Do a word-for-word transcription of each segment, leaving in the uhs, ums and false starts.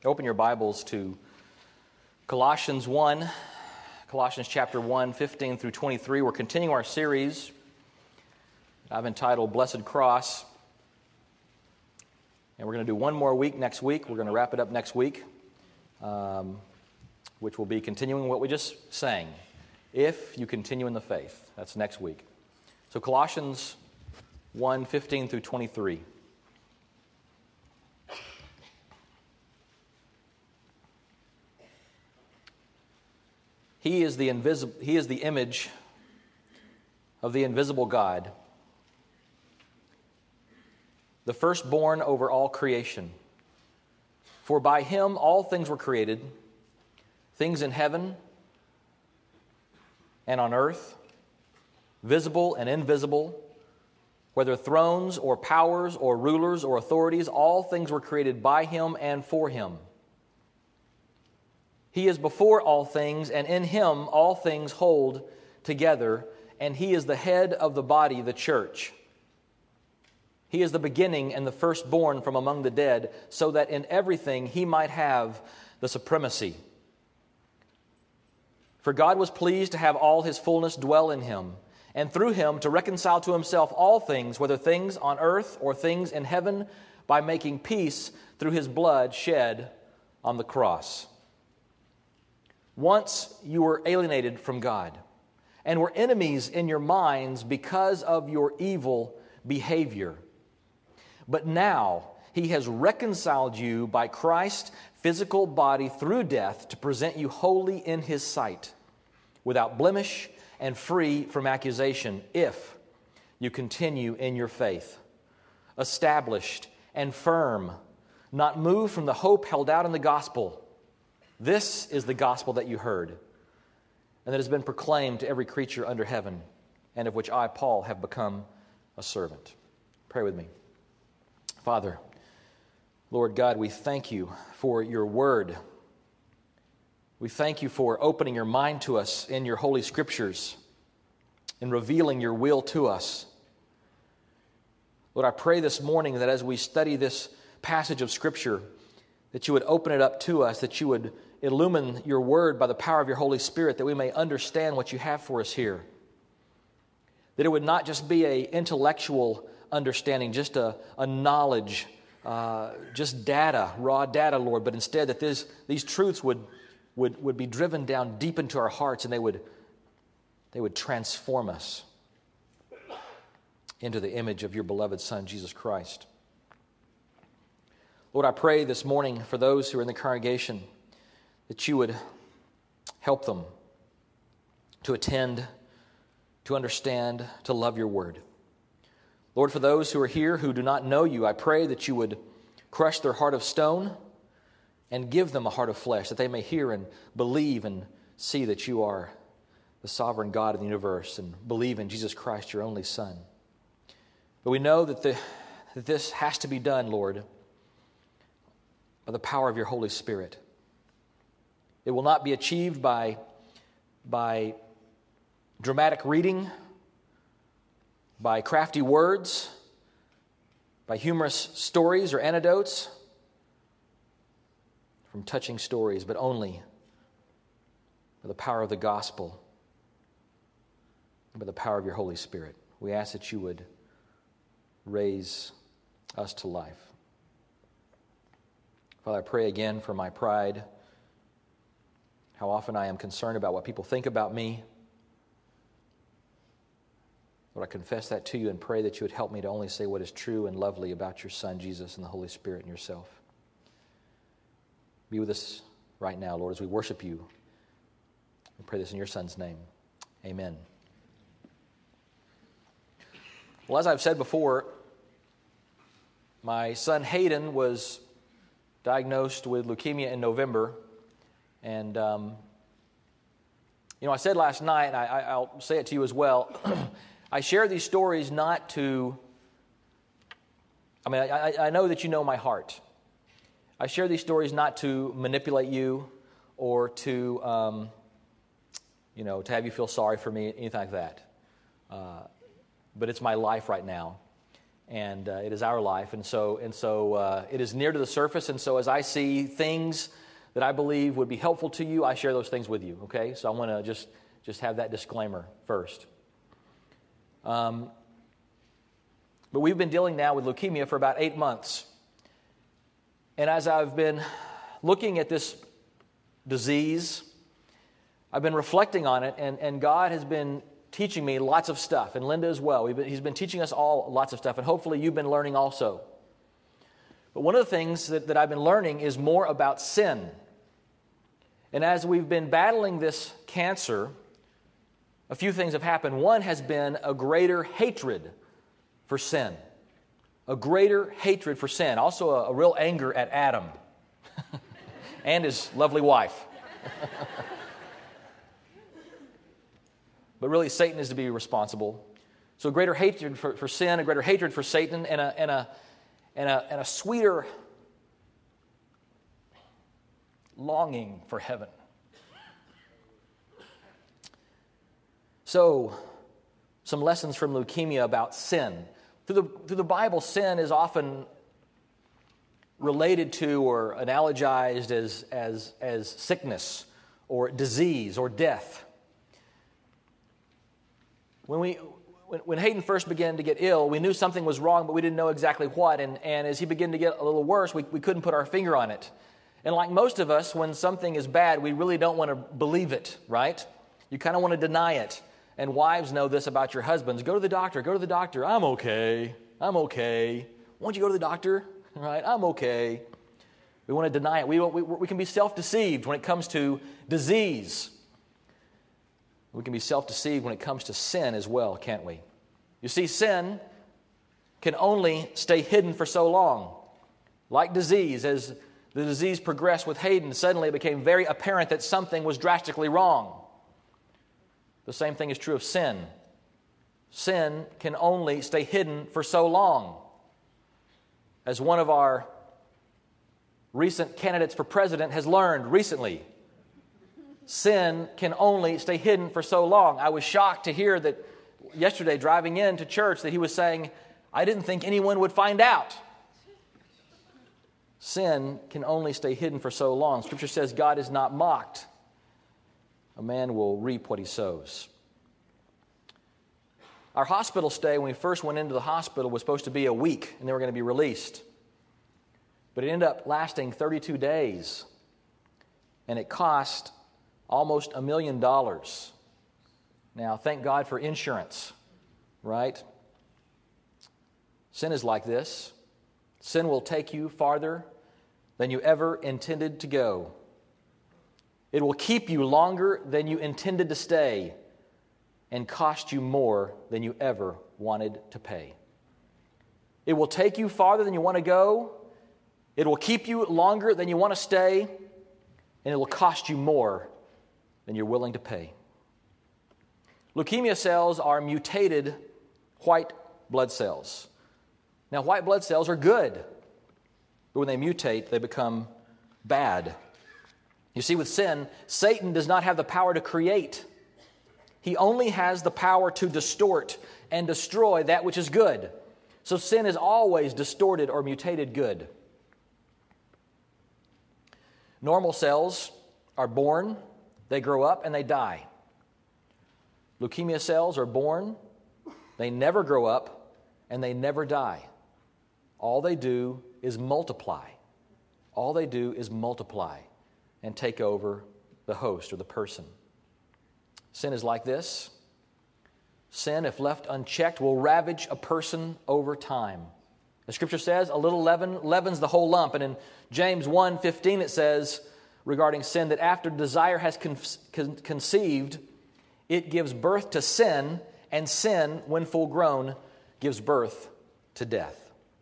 Open your Bibles to Colossians one, Colossians chapter one, fifteen through twenty-three. We're continuing our series I've entitled Blessed Cross. And we're going to do one more week next week. We're going to wrap it up next week, um, which will be continuing what we just sang. If you continue in the faith. That's next week. So Colossians one, fifteen through twenty-three. He is the invisible, he is the image of the invisible God, the firstborn over all creation. For by him all things were created, things in heaven and on earth, visible and invisible, whether thrones or powers or rulers or authorities, all things were created by him and for him. He is before all things, and in him all things hold together, and he is the head of the body, the church. He is the beginning and the firstborn from among the dead, so that in everything he might have the supremacy. For God was pleased to have all his fullness dwell in him, and through him to reconcile to himself all things, whether things on earth or things in heaven, by making peace through his blood shed on the cross. Once you were alienated from God and were enemies in your minds because of your evil behavior. But now he has reconciled you by Christ's physical body through death to present you holy in his sight, without blemish and free from accusation, if you continue in your faith, established and firm, not moved from the hope held out in the gospel. This is the gospel that you heard, and that has been proclaimed to every creature under heaven, and of which I, Paul, have become a servant. Pray with me. Father, Lord God, we thank you for your word. We thank you for opening your mind to us in your holy scriptures and revealing your will to us. Lord, I pray this morning that as we study this passage of Scripture, that you would open it up to us, that you would illumine your word by the power of your Holy Spirit, that we may understand what you have for us here. That it would not just be an intellectual understanding, just a, a knowledge, uh, just data, raw data, Lord, but instead that this, these truths would, would, would be driven down deep into our hearts, and they would, they would transform us into the image of your beloved Son, Jesus Christ. Lord, I pray this morning for those who are in the congregation that you would help them to attend, to understand, to love your word. Lord, for those who are here who do not know you, I pray that you would crush their heart of stone and give them a heart of flesh, that they may hear and believe and see that you are the sovereign God of the universe and believe in Jesus Christ, your only Son. But we know that, the, that this has to be done, Lord, by the power of your Holy Spirit. It will not be achieved by, by dramatic reading, by crafty words, by humorous stories or anecdotes, from touching stories, but only by the power of the gospel and by the power of your Holy Spirit. We ask that you would raise us to life. Father, I pray again for my pride, how often I am concerned about what people think about me. Lord, I confess that to you and pray that you would help me to only say what is true and lovely about your Son, Jesus, and the Holy Spirit and yourself. Be with us right now, Lord, as we worship you. We pray this in your Son's name. Amen. Well, as I've said before, my son Hayden was diagnosed with leukemia in November. And, um, you know, I said last night, and I, I'll say it to you as well, I share these stories not to, I mean, I, I know that you know my heart. I share these stories not to manipulate you or to, um, you know, to have you feel sorry for me, anything like that. Uh, but it's my life right now. and uh, it is our life. And so, and so uh, it is near to the surface. And so as I see things that I believe would be helpful to you, I share those things with you, okay? So I want to just, just have that disclaimer first. Um, but we've been dealing now with leukemia for about eight months. And as I've been looking at this disease, I've been reflecting on it, and, and God has been teaching me lots of stuff, and Linda as well. We've been, he's been teaching us all lots of stuff, and hopefully you've been learning also. But one of the things that, that I've been learning is more about sin. And as we've been battling this cancer, a few things have happened. One has been a greater hatred for sin. A greater hatred for sin. Also a, a real anger at Adam and his lovely wife. But really, Satan is to be responsible. So a greater hatred for, for sin, a greater hatred for Satan, and a, and, a, and, a, and a sweeter longing for heaven. So, some lessons from leukemia about sin. Through the, through the Bible, sin is often related to or analogized as, as, as sickness or disease or death. When we when, when Hayden first began to get ill, we knew something was wrong, but we didn't know exactly what. And, and as he began to get a little worse, we, we couldn't put our finger on it. And like most of us, when something is bad, we really don't want to believe it, right? You kind of want to deny it. And wives know this about your husbands. Go to the doctor, go to the doctor. I'm okay. I'm okay. Why don't you go to the doctor? Right? I'm okay. We want to deny it. We, we, we can be self-deceived when it comes to disease. We can be self-deceived when it comes to sin as well, can't we? You see, sin can only stay hidden for so long. Like disease, as the disease progressed with Hayden, suddenly it became very apparent that something was drastically wrong. The same thing is true of sin. Sin can only stay hidden for so long. As one of our recent candidates for president has learned recently, sin can only stay hidden for so long. I was shocked to hear that yesterday driving into church that he was saying, I didn't think anyone would find out. Sin can only stay hidden for so long. Scripture says God is not mocked. A man will reap what he sows. Our hospital stay, when we first went into the hospital, was supposed to be a week, and they were going to be released. But it ended up lasting thirty-two days, and it cost almost a million dollars. Now, thank God for insurance, right? Sin is like this. Sin will take you farther than you ever intended to go. It will keep you longer than you intended to stay and cost you more than you ever wanted to pay. It will take you farther than you want to go. It will keep you longer than you want to stay, and it will cost you more than you're willing to pay. Leukemia cells are mutated white blood cells. Now, white blood cells are good, but when they mutate, they become bad. You see, with sin, Satan does not have the power to create. He only has the power to distort and destroy that which is good. So sin is always distorted or mutated good. Normal cells are born, they grow up, and they die. Leukemia cells are born, they never grow up, and they never die. All they do is multiply. All they do is multiply and take over the host or the person. Sin is like this. Sin, if left unchecked, will ravage a person over time. The Scripture says a little leaven leavens the whole lump. And in James one fifteen it says regarding sin that after desire has con- con- conceived, it gives birth to sin, and sin, when full grown, gives birth to death.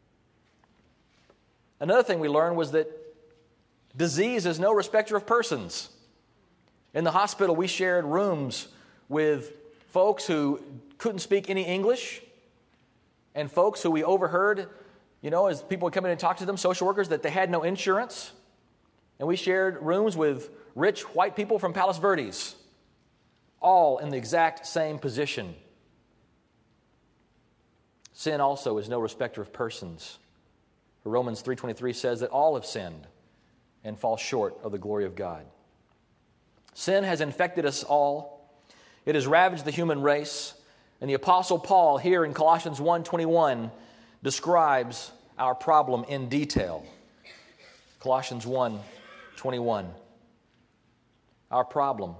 Another thing we learned was that disease is no respecter of persons. In the hospital, we shared rooms with folks who couldn't speak any English and folks who we overheard, you know, as people would come in and talk to them, social workers, that they had no insurance. And we shared rooms with rich white people from Palos Verdes, all in the exact same position. Sin also is no respecter of persons. Romans three twenty-three says that all have sinned and fall short of the glory of God. Sin has infected us all. It has ravaged the human race. And the Apostle Paul here in Colossians one twenty-one describes our problem in detail. Colossians one twenty-one. Our problem.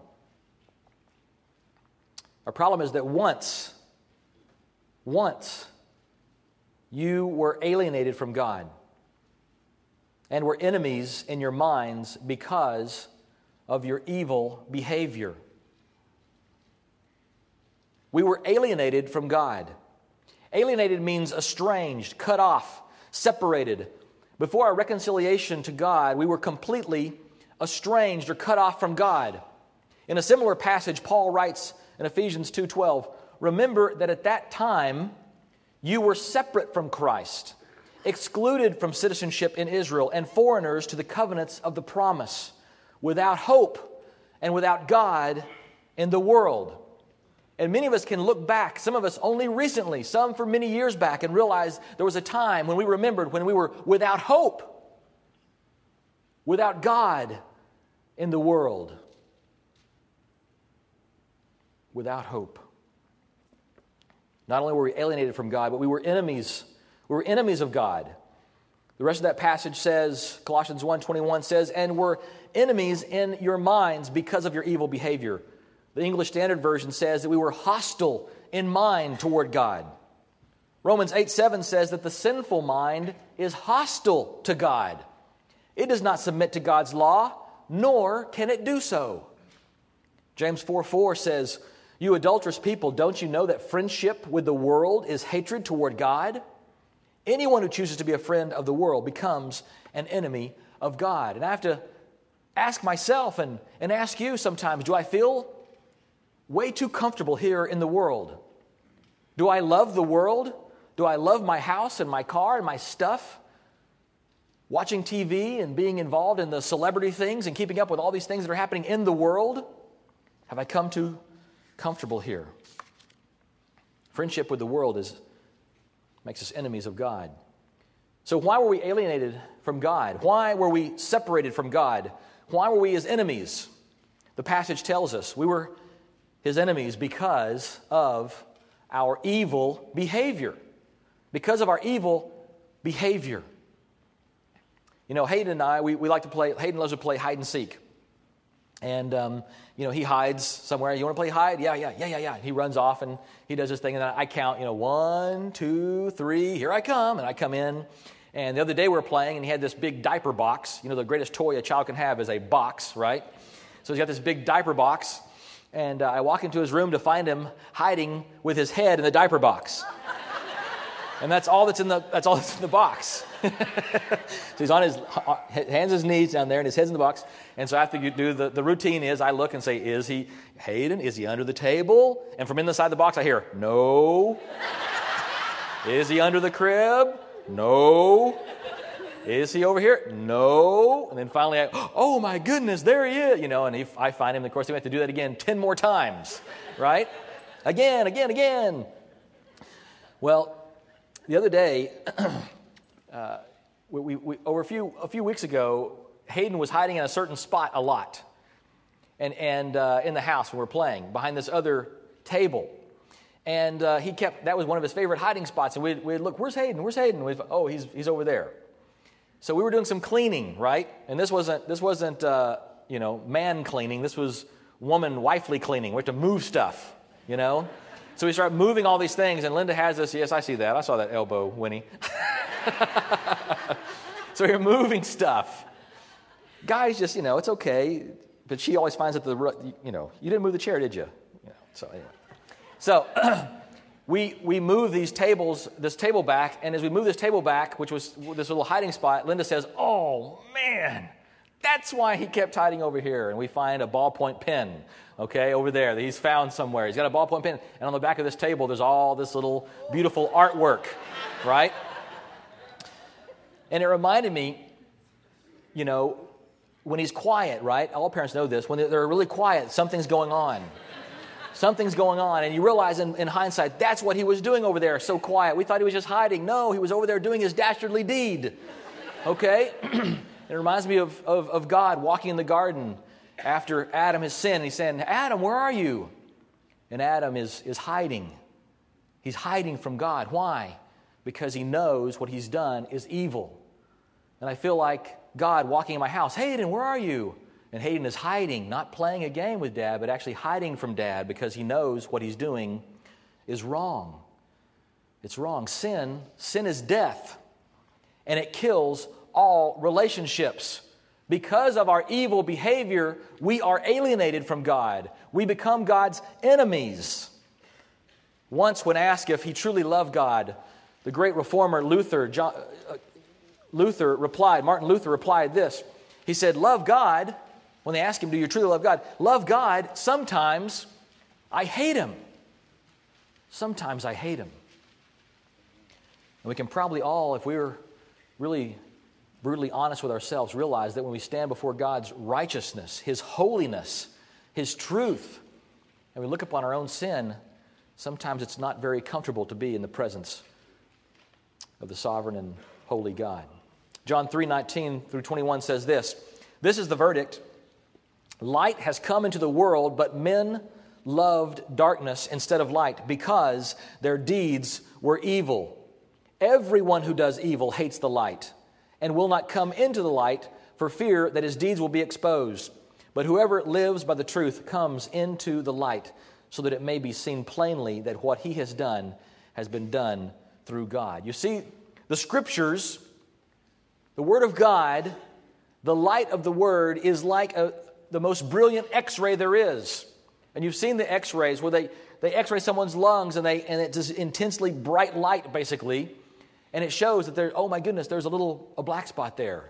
Our problem is that once, once, you were alienated from God and were enemies in your minds because of your evil behavior. We were alienated from God. Alienated means estranged, cut off, separated. Before our reconciliation to God, we were completely estranged or cut off from God. In a similar passage, Paul writes in Ephesians two twelve, "Remember that at that time you were separate from Christ, excluded from citizenship in Israel, and foreigners to the covenants of the promise, without hope and without God in the world." And many of us can look back, some of us only recently, some for many years back, and realize there was a time when we remembered when we were without hope, without God in the world. Without hope. Not only were we alienated from God, but we were enemies. We were enemies of God. The rest of that passage says, Colossians one twenty-one says, "And were enemies in your minds because of your evil behavior." The English Standard Version says that we were hostile in mind toward God. Romans eight seven says that the sinful mind is hostile to God. It does not submit to God's law, nor can it do so. James four four says, "You adulterous people, don't you know that friendship with the world is hatred toward God? Anyone who chooses to be a friend of the world becomes an enemy of God." And I have to ask myself and, and ask you sometimes, do I feel way too comfortable here in the world? Do I love the world? Do I love my house and my car and my stuff? Watching T V and being involved in the celebrity things and keeping up with all these things that are happening in the world? Have I come too comfortable here? Friendship with the world is makes us enemies of God. So why were we alienated from God? Why were we separated from God? Why were we His enemies? The passage tells us we were His enemies because of our evil behavior. Because of our evil behavior. You know, Hayden and I, we, we like to play, Hayden loves to play hide and seek. And, um, you know, he hides somewhere. You want to play hide? Yeah, yeah, yeah, yeah, yeah. He runs off and he does this thing. And then I count, you know, one, two, three, here I come. And I come in. And the other day we were playing and he had this big diaper box. You know, the greatest toy a child can have is a box, right? So he's got this big diaper box. And uh, I walk into his room to find him hiding with his head in the diaper box. And that's all that's in the that's all that's in the box. So he's on his hands, his knees down there, and his head's in the box. And so after you do the, the routine is I look and say, "Is he Hayden? Is he under the table?" And from inside the box I hear, "No." "Is he under the crib?" "No." "Is he over here?" "No." And then finally, I, "Oh my goodness, there he is!" You know, and he, I find him. Of course, we have to do that again ten more times, right? Again, again, again. Well, the other day, uh, we, we, we, over a few a few weeks ago, Hayden was hiding in a certain spot a lot, and and uh, in the house when we were playing behind this other table. And uh, he kept that was one of his favorite hiding spots. And we'd, we'd look, "Where's Hayden? Where's Hayden?" We'd, "Oh, he's he's over there." So we were doing some cleaning, right? And this wasn't this wasn't uh, you know man cleaning. This was woman wifely cleaning. We had to move stuff, you know. So we started moving all these things, and Linda has this. Yes, I see that. I saw that elbow, Winnie. So we were moving stuff. Guys, just you know, it's okay. But she always finds that the you know you didn't move the chair, did you? you know, so anyway. So we we move these tables, this table back, and as we move this table back, which was this little hiding spot, Linda says, "Oh man, that's why he kept hiding over here." And we find a ballpoint pen, okay, over there that he's found somewhere. He's got a ballpoint pen, and on the back of this table, there's all this little beautiful artwork, right? And it reminded me, you know, when he's quiet, right? All parents know this. When they're really quiet, something's going on. Something's going on, and you realize in, in hindsight, that's what he was doing over there, so quiet. We thought he was just hiding. No, he was over there doing his dastardly deed. Okay? It reminds me of, of, of God walking in the garden after Adam has sinned. He's saying, Adam, where are you? And Adam is, is hiding. He's hiding from God. Why? Because he knows what he's done is evil. And I feel like God walking in my house, Hayden, where are you? And Hayden is hiding, not playing a game with Dad, but actually hiding from Dad because he knows what he's doing is wrong. It's wrong. Sin, sin is death, and it kills all relationships. Because of our evil behavior, we are alienated from God. We become God's enemies. Once, when asked if he truly loved God, the great reformer Luther, John, uh, Luther replied, Martin Luther replied this. He said, love God. When they ask him, do you truly love God? Love God, sometimes I hate him. Sometimes I hate him. And we can probably all, if we were really brutally honest with ourselves, realize that when we stand before God's righteousness, His holiness, His truth, and we look upon our own sin, sometimes it's not very comfortable to be in the presence of the sovereign and holy God. John three nineteen through twenty-one says this, this is the verdict. Light has come into the world, but men loved darkness instead of light because their deeds were evil. Everyone who does evil hates the light and will not come into the light for fear that his deeds will be exposed. But whoever lives by the truth comes into the light so that it may be seen plainly that what he has done has been done through God. You see, the Scriptures, the Word of God, the light of the Word is like a the most brilliant X-ray there is. And you've seen the X-rays where they, they X-ray someone's lungs and they and it's this intensely bright light, basically. And it shows that there, oh my goodness, there's a little a black spot there.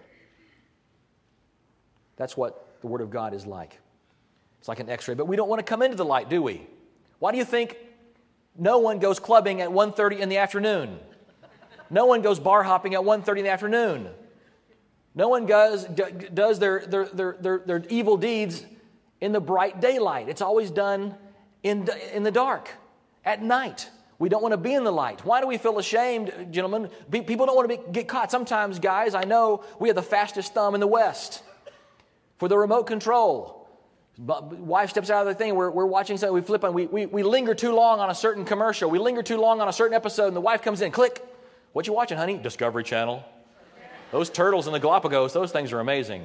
That's what the Word of God is like. It's like an X-ray. But we don't want to come into the light, do we? Why do you think no one goes clubbing at one thirty in the afternoon? No one goes bar hopping at one thirty in the afternoon. No one does, does their, their, their, their, their evil deeds in the bright daylight. It's always done in, in the dark, at night. We don't want to be in the light. Why do we feel ashamed, gentlemen? People don't want to be, get caught. Sometimes, guys, I know we have the fastest thumb in the West for the remote control. Wife steps out of the thing, we're, we're watching something, we flip on, we, we, we linger too long on a certain commercial. We linger too long on a certain episode, and the wife comes in, click. What you watching, honey? Discovery Channel. Those turtles in the Galapagos, those things are amazing.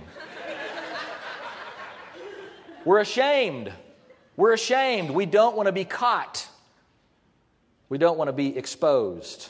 We're ashamed. We're ashamed. We don't want to be caught. We don't want to be exposed.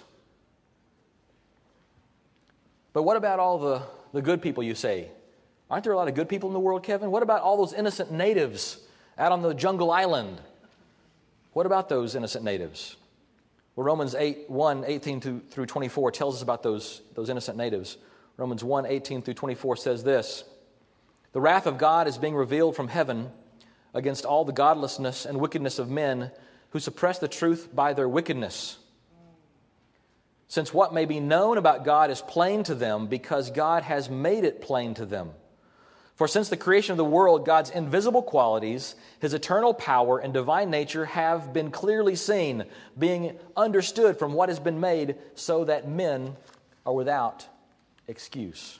But what about all the, the good people, you say? Aren't there a lot of good people in the world, Kevin? What about all those innocent natives out on the jungle island? What about those innocent natives? Well, Romans eight, one, eighteen through twenty-four tells us about those, those innocent natives. Romans one, eighteen through twenty-four says this, the wrath of God is being revealed from heaven against all the godlessness and wickedness of men who suppress the truth by their wickedness. Since what may be known about God is plain to them because God has made it plain to them. For since the creation of the world, God's invisible qualities, His eternal power and divine nature have been clearly seen, being understood from what has been made, so that men are without excuse.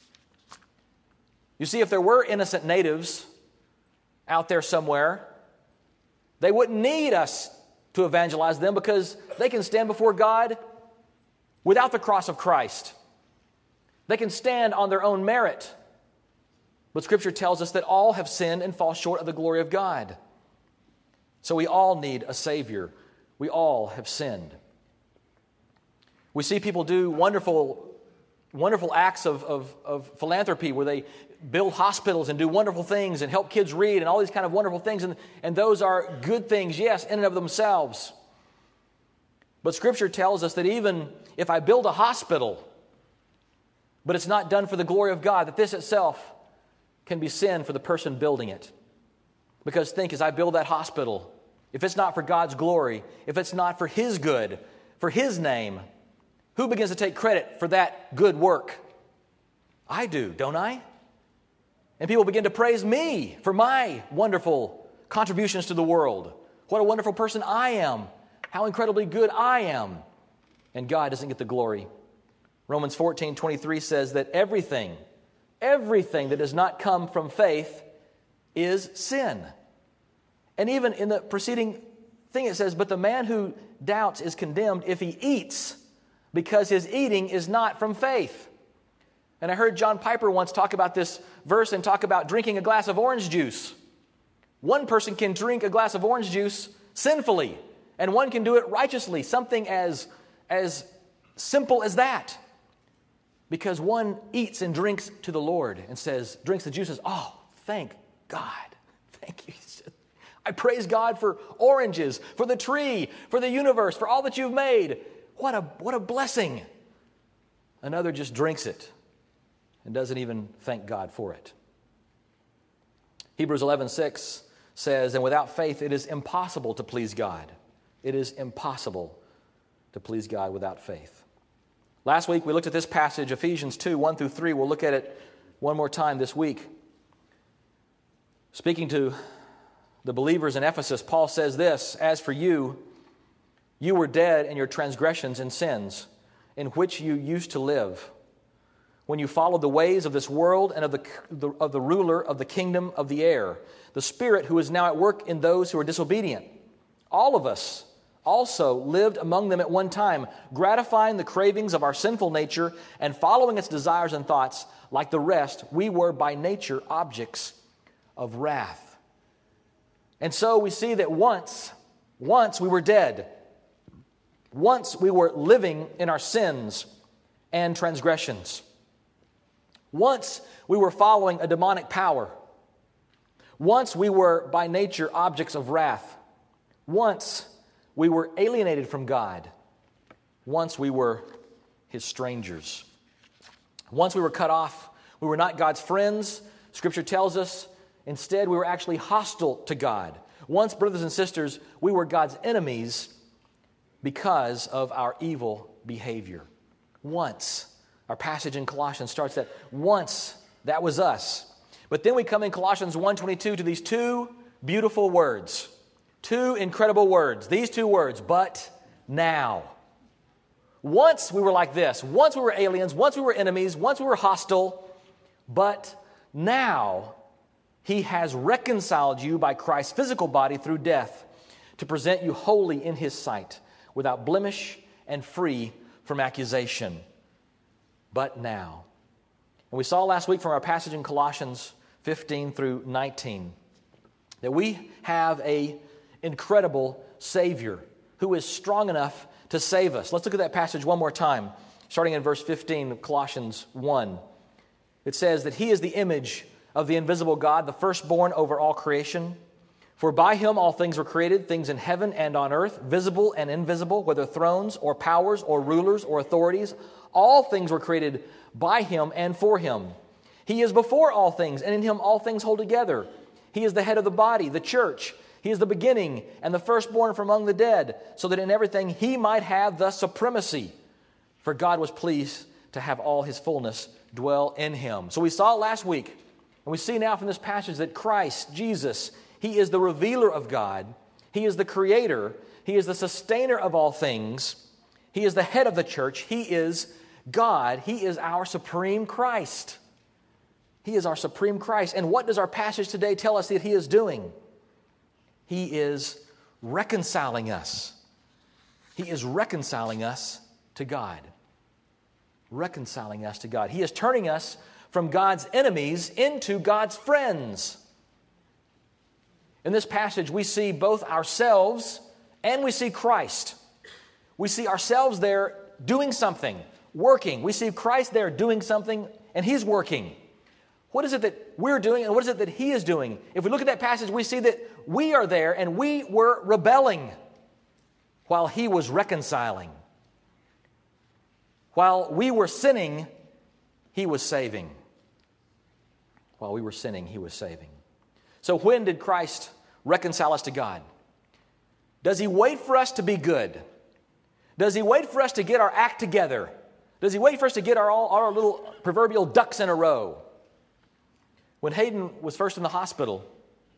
You see, if there were innocent natives out there somewhere, they wouldn't need us to evangelize them because they can stand before God without the cross of Christ. They can stand on their own merit. But Scripture tells us that all have sinned and fall short of the glory of God. So we all need a Savior. We all have sinned. We see people do wonderful wonderful acts of, of, of philanthropy where they build hospitals and do wonderful things and help kids read and all these kind of wonderful things. And, and those are good things, yes, in and of themselves. But Scripture tells us that even if I build a hospital, but it's not done for the glory of God, that this itself can be sin for the person building it. Because think, as I build that hospital, if it's not for God's glory, if it's not for His good, for His name, who begins to take credit for that good work? I do, don't I? And people begin to praise me for my wonderful contributions to the world. What a wonderful person I am. How incredibly good I am. And God doesn't get the glory. Romans fourteen twenty-three says that everything, everything that does not come from faith is sin. And even in the preceding thing it says, but the man who doubts is condemned if he eats, because his eating is not from faith. And I heard John Piper once talk about this verse and talk about drinking a glass of orange juice. One person can drink a glass of orange juice sinfully, and one can do it righteously, something as, as simple as that. Because one eats and drinks to the Lord and says, drinks the juice, says, oh, thank God. Thank you. I praise God for oranges, for the tree, for the universe, for all that you've made. What a, what a blessing. Another just drinks it and doesn't even thank God for it. Hebrews eleven six says, and without faith it is impossible to please God. It is impossible to please God without faith. Last week we looked at this passage, Ephesians two, one through three. We'll look at it one more time this week. Speaking to the believers in Ephesus, Paul says this, as for you, you were dead in your transgressions and sins, in which you used to live, when you followed the ways of this world and of the, the, of the ruler of the kingdom of the air, the Spirit who is now at work in those who are disobedient. All of us also lived among them at one time, gratifying the cravings of our sinful nature and following its desires and thoughts. Like the rest, we were by nature objects of wrath. And so we see that once, once we were dead. Once we were living in our sins and transgressions. Once we were following a demonic power. Once we were by nature objects of wrath. Once we were alienated from God. Once we were His strangers. Once we were cut off. We were not God's friends. Scripture tells us instead we were actually hostile to God. Once, brothers and sisters, we were God's enemies because of our evil behavior. Once. Our passage in Colossians starts that once that was us. But then we come in Colossians one twenty-two to these two beautiful words. Two incredible words. These two words, but now. Once we were like this. Once we were aliens. Once we were enemies. Once we were hostile. But now He has reconciled you by Christ's physical body through death to present you holy in His sight, without blemish and free from accusation. But now. And we saw last week from our passage in Colossians fifteen through nineteen that we have a incredible Savior who is strong enough to save us. Let's look at that passage one more time, starting in verse fifteen of Colossians one. It says that He is the image of the invisible God, the firstborn over all creation. For by Him all things were created, things in heaven and on earth, visible and invisible, whether thrones or powers or rulers or authorities. All things were created by Him and for Him. He is before all things, and in Him all things hold together. He is the head of the body, the church. He is the beginning and the firstborn from among the dead, so that in everything He might have the supremacy. For God was pleased to have all His fullness dwell in Him. So we saw last week, and we see now from this passage that Christ, Jesus, He is the revealer of God. He is the creator. He is the sustainer of all things. He is the head of the church. He is God. He is our supreme Christ. He is our supreme Christ. And what does our passage today tell us that He is doing? He is reconciling us. He is reconciling us to God. Reconciling us to God. He is turning us from God's enemies into God's friends. In this passage, we see both ourselves and we see Christ. We see ourselves there doing something, working. We see Christ there doing something, and He's working. What is it that we're doing, and what is it that He is doing? If we look at that passage, we see that we are there, and we were rebelling while He was reconciling. While we were sinning, He was saving. While we were sinning, He was saving. So when did Christ reconcile us to God? Does He wait for us to be good? Does He wait for us to get our act together? Does He wait for us to get our, all our little proverbial ducks in a row? When Hayden was first in the hospital,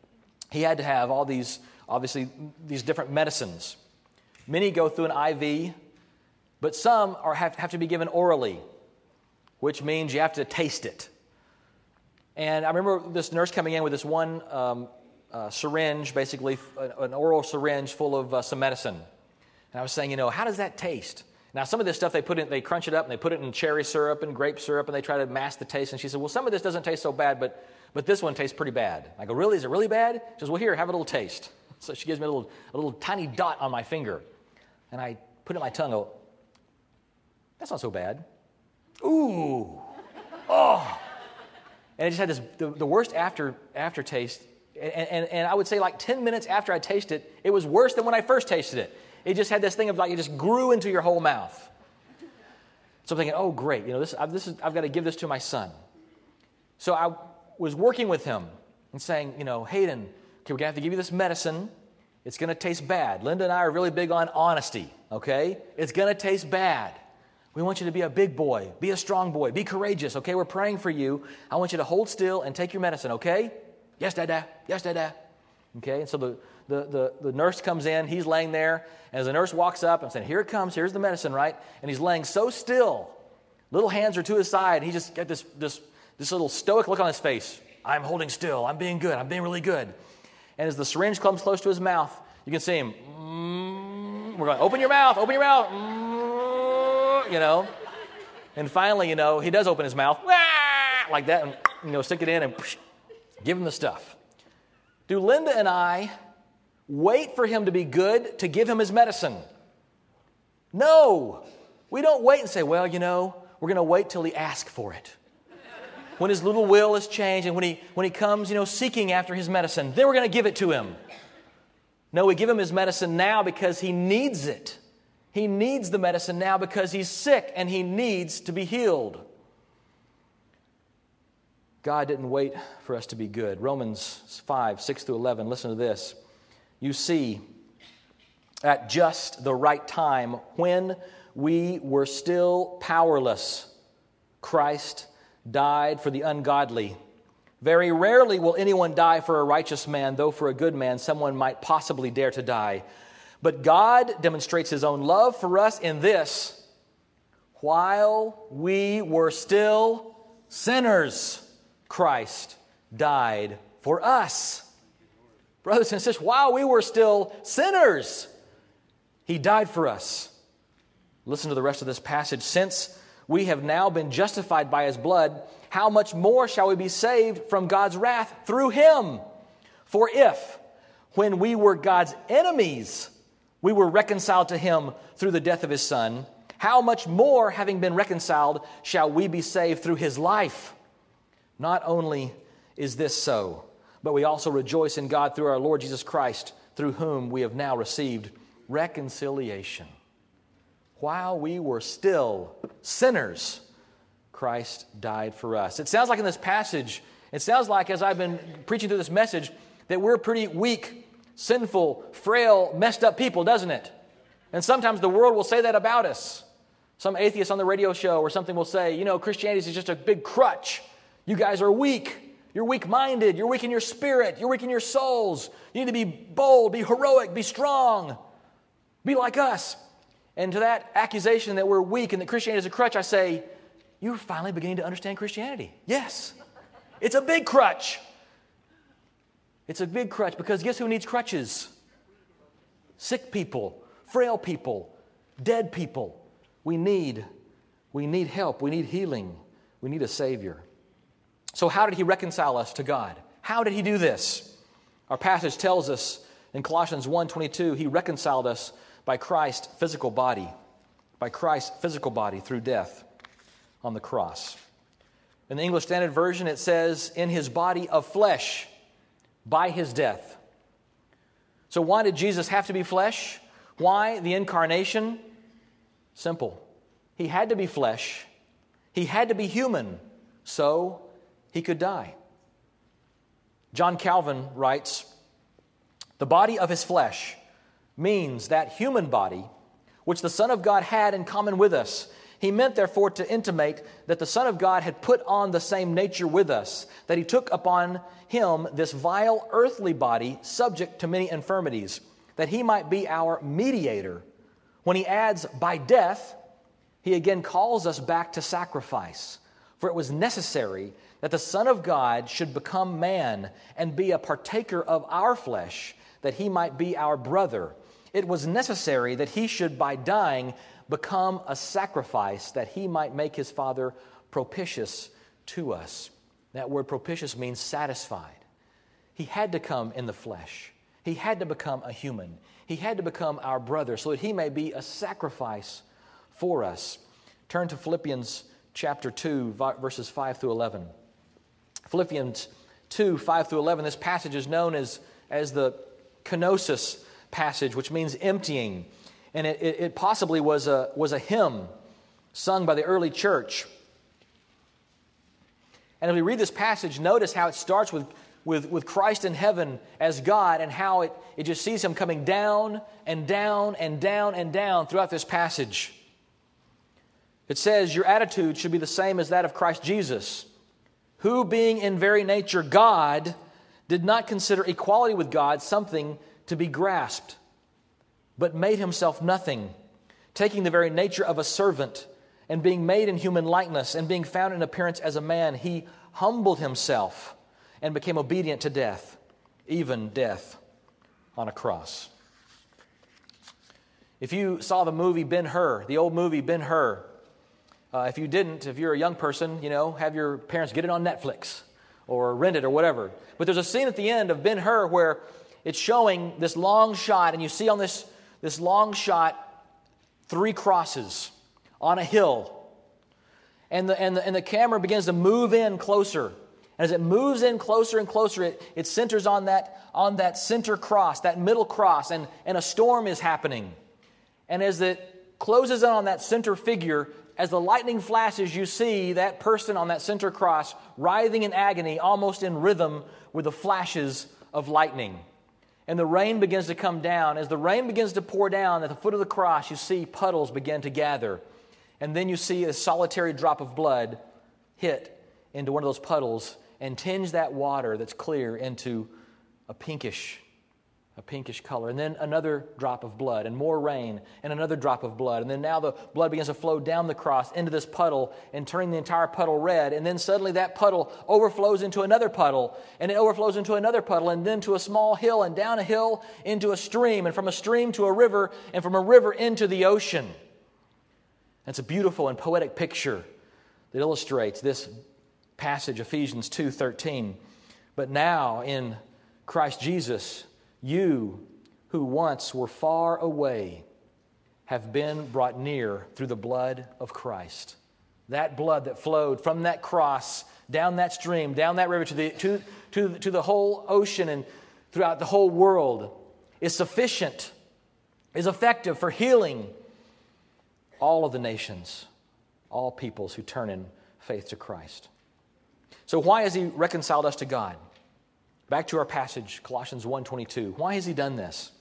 he had to have all these, obviously, these different medicines. Many go through an I V, but some are have, have to be given orally, which means you have to taste it. And I remember this nurse coming in with this one um, uh, syringe, basically an oral syringe full of uh, some medicine. And I was saying, you know, how does that taste? Now, some of this stuff, they put in, they crunch it up, and they put it in cherry syrup and grape syrup, and they try to mask the taste. And she said, well, some of this doesn't taste so bad, but but this one tastes pretty bad. I go, really? Is it really bad? She says, well, here, have a little taste. So she gives me a little, a little tiny dot on my finger. And I put it in my tongue, go, that's not so bad. Ooh. Oh. And it just had this, the, the worst after aftertaste. And, and, and I would say like ten minutes after I tasted it, it was worse than when I first tasted it. It just had this thing of like it just grew into your whole mouth. So I'm thinking, oh, great. You know, this, I've, this is, I've got to give this to my son. So I was working with him and saying, you know, Hayden, okay, we're going to have to give you this medicine. It's going to taste bad. Linda and I are really big on honesty, okay? It's going to taste bad. We want you to be a big boy, be a strong boy, be courageous, okay? We're praying for you. I want you to hold still and take your medicine, okay? Yes, Dada. Yes, Dada. Okay, and so the, the, the, the nurse comes in. He's laying there. And as the nurse walks up and saying, here it comes. Here's the medicine, right? And he's laying so still. Little hands are to his side. And he just got this, this, this little stoic look on his face. I'm holding still. I'm being good. I'm being really good. And as the syringe comes close to his mouth, you can see him. Mm, we're going, open your mouth. Open your mouth. Mm, you know. And finally, you know, he does open his mouth. Like that. And, you know, stick it in and give him the stuff. Do Linda and I wait for him to be good to give him his medicine? No. We don't wait and say, well, you know, we're going to wait till he asks for it. When his little will is changed and when he, when he comes, you know, seeking after his medicine, then we're going to give it to him. No, we give him his medicine now because he needs it. He needs the medicine now because he's sick and he needs to be healed. God didn't wait for us to be good. Romans five, six through eleven, listen to this. You see, at just the right time, when we were still powerless, Christ died for the ungodly. Very rarely will anyone die for a righteous man, though for a good man someone might possibly dare to die. But God demonstrates His own love for us in this: while we were still sinners, Christ died for us. Brothers and sisters, while we were still sinners, He died for us. Listen to the rest of this passage. Since we have now been justified by His blood, how much more shall we be saved from God's wrath through Him? For if, when we were God's enemies, we were reconciled to Him through the death of His Son, how much more, having been reconciled, shall we be saved through His life? Not only is this so, but we also rejoice in God through our Lord Jesus Christ, through whom we have now received reconciliation. While we were still sinners, Christ died for us. It sounds like in this passage, it sounds like as I've been preaching through this message, that we're pretty weak, sinful, frail, messed up people, doesn't it? And sometimes the world will say that about us. Some atheist on the radio show or something will say, you know, Christianity is just a big crutch. You guys are weak. You're weak-minded. You're weak in your spirit. You're weak in your souls. You need to be bold, be heroic, be strong. Be like us. And to that accusation that we're weak and that Christianity is a crutch, I say, you're finally beginning to understand Christianity. Yes. It's a big crutch. It's a big crutch because guess who needs crutches? Sick people, frail people, dead people. We need, we need help. We need healing. We need a Savior. So how did He reconcile us to God? How did He do this? Our passage tells us in Colossians one twenty-two, He reconciled us by Christ's physical body, by Christ's physical body through death on the cross. In the English Standard Version, it says, in His body of flesh, by His death. So why did Jesus have to be flesh? Why the incarnation? Simple. He had to be flesh. He had to be human, so He could die. John Calvin writes, the body of His flesh means that human body, which the Son of God had in common with us, He meant, therefore, to intimate that the Son of God had put on the same nature with us, that he took upon him this vile earthly body subject to many infirmities, that he might be our mediator. When he adds, by death, he again calls us back to sacrifice. For it was necessary that the Son of God should become man and be a partaker of our flesh, that he might be our brother. It was necessary that he should, by dying, become a sacrifice, that he might make his Father propitious to us. That word propitious means satisfied. He had to come in the flesh. He had to become a human. He had to become our brother so that he may be a sacrifice for us. Turn to Philippians chapter two, verses five through eleven. Philippians two, five through eleven, this passage is known as, as the kenosis passage, which means emptying. And it, it, it possibly was a, was a hymn sung by the early church. And as we read this passage, notice how it starts with, with, with Christ in heaven as God, and how it, it just sees him coming down and down and down and down throughout this passage. It says, your attitude should be the same as that of Christ Jesus, who, being in very nature God, did not consider equality with God something to be grasped, but made himself nothing, taking the very nature of a servant, and being made in human likeness, and being found in appearance as a man, he humbled himself and became obedient to death, even death on a cross. If you saw the movie Ben-Hur, the old movie Ben-Hur, uh, if you didn't, if you're a young person, you know, have your parents get it on Netflix or rent it or whatever. But there's a scene at the end of Ben-Hur where it's showing this long shot, and you see on this This long shot, three crosses on a hill. And the, and the, and the camera begins to move in closer. And as it moves in closer and closer, it, it centers on that, on that center cross, that middle cross, and, and a storm is happening. And as it closes in on that center figure, as the lightning flashes, you see that person on that center cross writhing in agony, almost in rhythm with the flashes of lightning. And the rain begins to come down. As the rain begins to pour down at the foot of the cross, you see puddles begin to gather. And then you see a solitary drop of blood hit into one of those puddles and tinge that water that's clear into a pinkish, a pinkish color. And then another drop of blood, and more rain, and another drop of blood. And then now the blood begins to flow down the cross into this puddle and turning the entire puddle red. And then suddenly that puddle overflows into another puddle, and it overflows into another puddle, and then to a small hill, and down a hill into a stream, and from a stream to a river, and from a river into the ocean. It's a beautiful and poetic picture that illustrates this passage, Ephesians two thirteen. But now in Christ Jesus, you who once were far away have been brought near through the blood of Christ. That blood that flowed from that cross, down that stream, down that river to the, to, to, to the whole ocean and throughout the whole world is sufficient, is effective for healing all of the nations, all peoples who turn in faith to Christ. So why has he reconciled us to God? Back to our passage, Colossians one twenty-two. Why has he done this?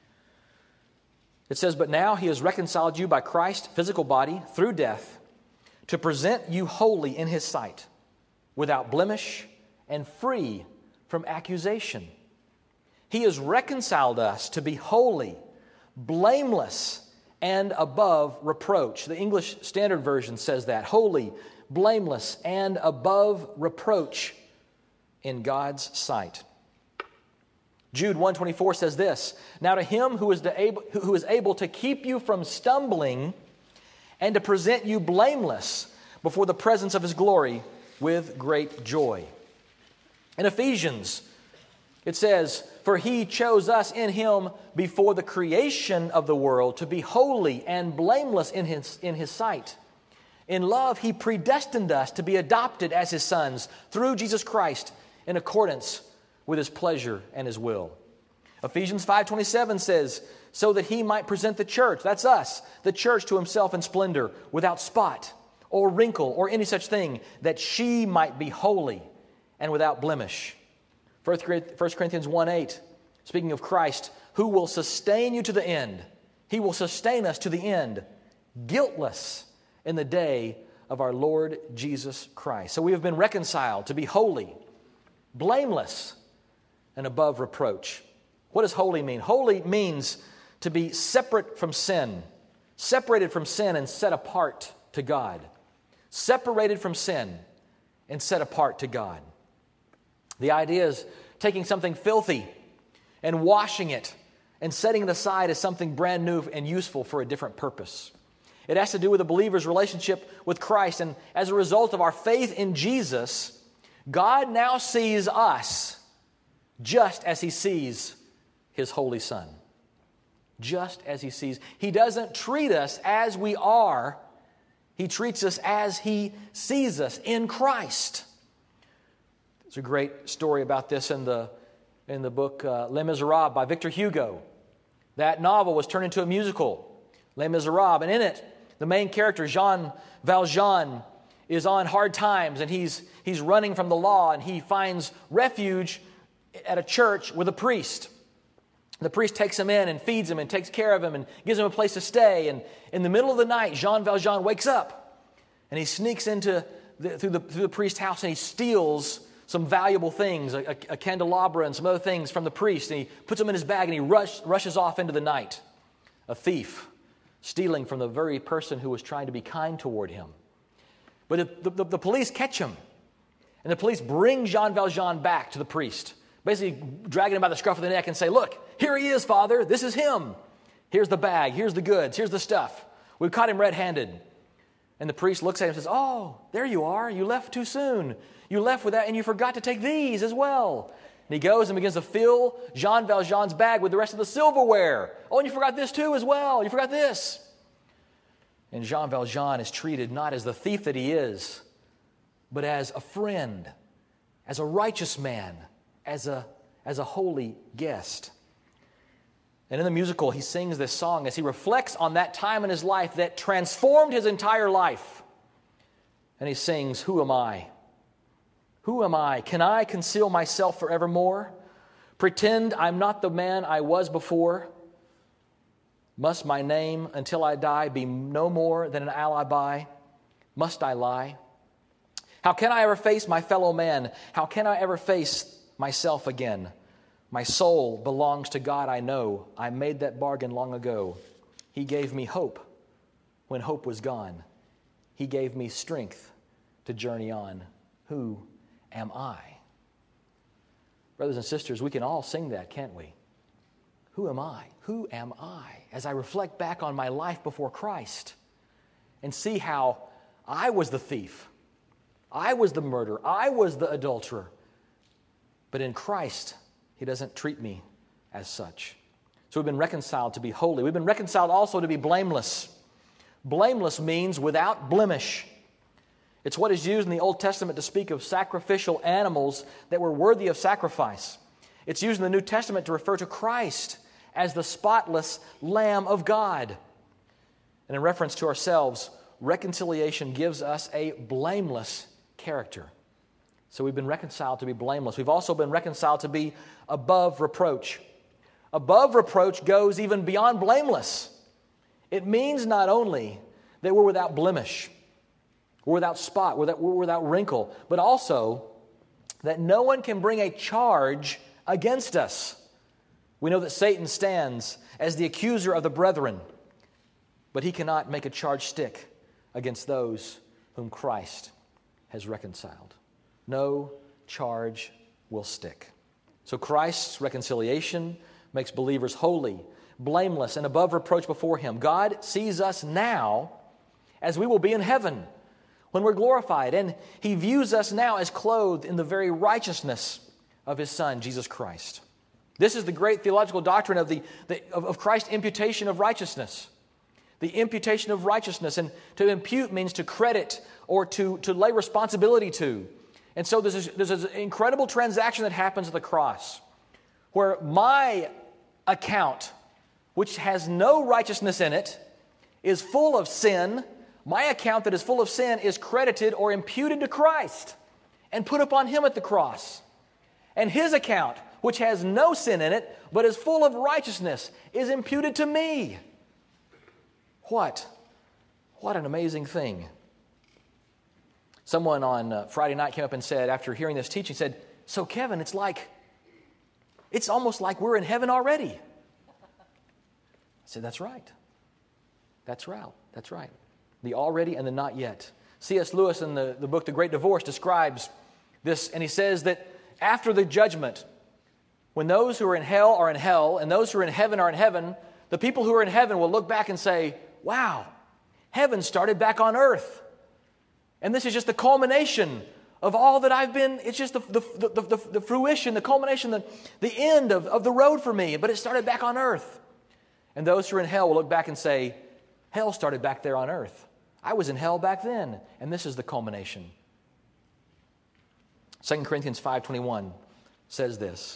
It says, but now he has reconciled you by Christ's physical body through death to present you holy in his sight, without blemish and free from accusation. He has reconciled us to be holy, blameless, and above reproach. The English Standard Version says that. Holy, blameless, and above reproach in God's sight. Jude one twenty-four says this, now to him who is, to able, who is able to keep you from stumbling and to present you blameless before the presence of his glory with great joy. In Ephesians, it says, for he chose us in him before the creation of the world to be holy and blameless in his, in his sight. In love, he predestined us to be adopted as his sons through Jesus Christ in accordance with his pleasure and his will. Ephesians five twenty-seven says, so that he might present the church, that's us, the church to himself in splendor, without spot or wrinkle or any such thing, that she might be holy and without blemish. First Corinthians one eight, speaking of Christ, who will sustain you to the end. He will sustain us to the end, guiltless in the day of our Lord Jesus Christ. So we have been reconciled to be holy, blameless, and above reproach. What does holy mean? Holy means to be separate from sin, separated from sin and set apart to God. Separated from sin and set apart to God. The idea is taking something filthy and washing it and setting it aside as something brand new and useful for a different purpose. It has to do with a believer's relationship with Christ, and as a result of our faith in Jesus, God now sees us just as He sees His Holy Son. Just as He sees. He doesn't treat us as we are. He treats us as He sees us in Christ. There's a great story about this in the, in the book uh, Les Miserables by Victor Hugo. That novel was turned into a musical, Les Miserables, and in it, the main character, Jean Valjean, is on hard times, and he's, he's running from the law, and he finds refuge at a church with a priest. The priest takes him in and feeds him and takes care of him and gives him a place to stay. And in the middle of the night, Jean Valjean wakes up and he sneaks into the, through, the, through the priest's house and he steals some valuable things, a, a, a candelabra and some other things from the priest. And he puts them in his bag and he rush, rushes off into the night. A thief stealing from the very person who was trying to be kind toward him. But the, the, the police catch him. And the police bring Jean Valjean back to the priest. Basically dragging him by the scruff of the neck and say, look, here he is, Father. This is him. Here's the bag. Here's the goods. Here's the stuff. We've caught him red-handed. And the priest looks at him and says, oh, there you are. You left too soon. You left with that and you forgot to take these as well. And he goes and begins to fill Jean Valjean's bag with the rest of the silverware. Oh, and you forgot this too as well. You forgot this. And Jean Valjean is treated not as the thief that he is, but as a friend, as a righteous man, as a, as a holy guest. And in the musical, he sings this song as he reflects on that time in his life that transformed his entire life. And he sings, who am I? Who am I? Can I conceal myself forevermore? Pretend I'm not the man I was before? Must my name, until I die, be no more than an alibi? Must I lie? How can I ever face my fellow man? How can I ever face myself again? My soul belongs to God, I know. I made that bargain long ago. He gave me hope when hope was gone. He gave me strength to journey on. Who am I? Brothers and sisters, we can all sing that, can't we? Who am I? Who am I? As I reflect back on my life before Christ and see how I was the thief, I was the murderer, I was the adulterer. But in Christ, He doesn't treat me as such. So we've been reconciled to be holy. We've been reconciled also to be blameless. Blameless means without blemish. It's what is used in the Old Testament to speak of sacrificial animals that were worthy of sacrifice. It's used in the New Testament to refer to Christ as the spotless Lamb of God. And in reference to ourselves, reconciliation gives us a blameless character. So we've been reconciled to be blameless. We've also been reconciled to be above reproach. Above reproach goes even beyond blameless. It means not only that we're without blemish, we're without spot, we're without, we're without wrinkle, but also that no one can bring a charge against us. We know that Satan stands as the accuser of the brethren, but he cannot make a charge stick against those whom Christ has reconciled. No charge will stick. So Christ's reconciliation makes believers holy, blameless, and above reproach before Him. God sees us now as we will be in heaven when we're glorified, and He views us now as clothed in the very righteousness of His Son, Jesus Christ. This is the great theological doctrine of, the, the, of, of Christ's imputation of righteousness. The imputation of righteousness. And to impute means to credit or to, to lay responsibility to. And so there's, this, there's an incredible transaction that happens at the cross where my account, which has no righteousness in it, is full of sin. My account that is full of sin is credited or imputed to Christ and put upon Him at the cross. And His account, which has no sin in it, but is full of righteousness, is imputed to me. What? What an amazing thing. Someone on uh, Friday night came up and said, after hearing this teaching, said, so Kevin, it's like, it's almost like we're in heaven already. I said, that's right. That's right. That's right. The already and the not yet. C S Lewis in the, the book The Great Divorce describes this, and he says that after the judgment, when those who are in hell are in hell and those who are in heaven are in heaven, the people who are in heaven will look back and say, wow, heaven started back on earth. And this is just the culmination of all that I've been, it's just the, the, the, the, the fruition, the culmination, the, the end of, of the road for me, but it started back on earth. And those who are in hell will look back and say, hell started back there on earth. I was in hell back then, and this is the culmination. Second Corinthians five twenty-one says this,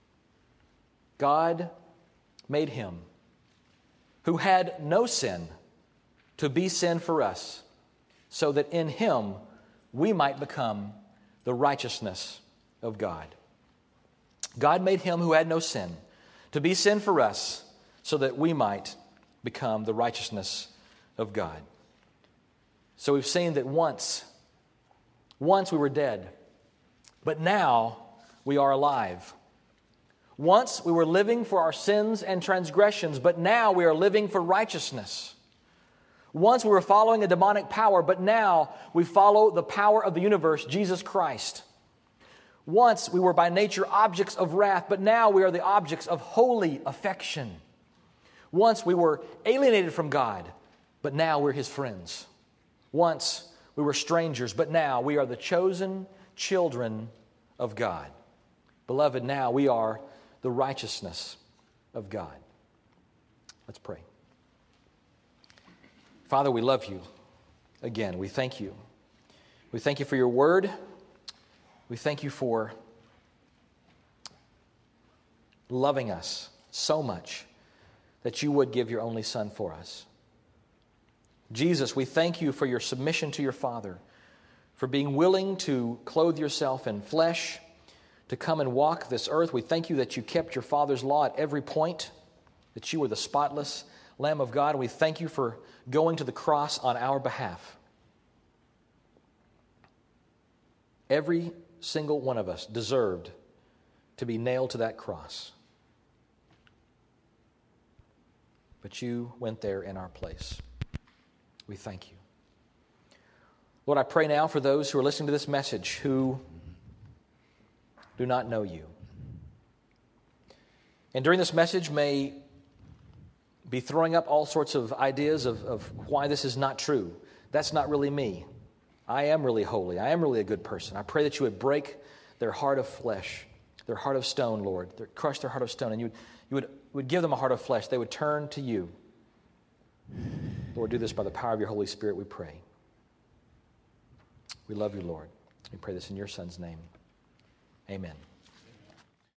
God made him who had no sin to be sin for us, so that in him we might become the righteousness of God. God made him who had no sin to be sin for us, so that we might become the righteousness of God. So we've seen that once, once we were dead, but now we are alive. Once we were living for our sins and transgressions, but now we are living for righteousness. Once we were following a demonic power, but now we follow the power of the universe, Jesus Christ. Once we were by nature objects of wrath, but now we are the objects of holy affection. Once we were alienated from God, but now we're His friends. Once we were strangers, but now we are the chosen children of God. Beloved, now we are the righteousness of God. Let's pray. Father, we love you. Again, we thank you. We thank you for your word. We thank you for loving us so much that you would give your only Son for us. Jesus, we thank you for your submission to your Father, for being willing to clothe yourself in flesh, to come and walk this earth. We thank you that you kept your Father's law at every point, that you were the spotless Lamb of God. We thank you for going to the cross on our behalf. Every single one of us deserved to be nailed to that cross. But you went there in our place. We thank you. Lord, I pray now for those who are listening to this message who do not know you. And during this message may be throwing up all sorts of ideas of, of why this is not true. That's not really me. I am really holy. I am really a good person. I pray that you would break their heart of flesh, their heart of stone, Lord. Crush their heart of stone, and you would, you would, would give them a heart of flesh. They would turn to you. Lord, do this by the power of your Holy Spirit, we pray. We love you, Lord. We pray this in your Son's name. Amen.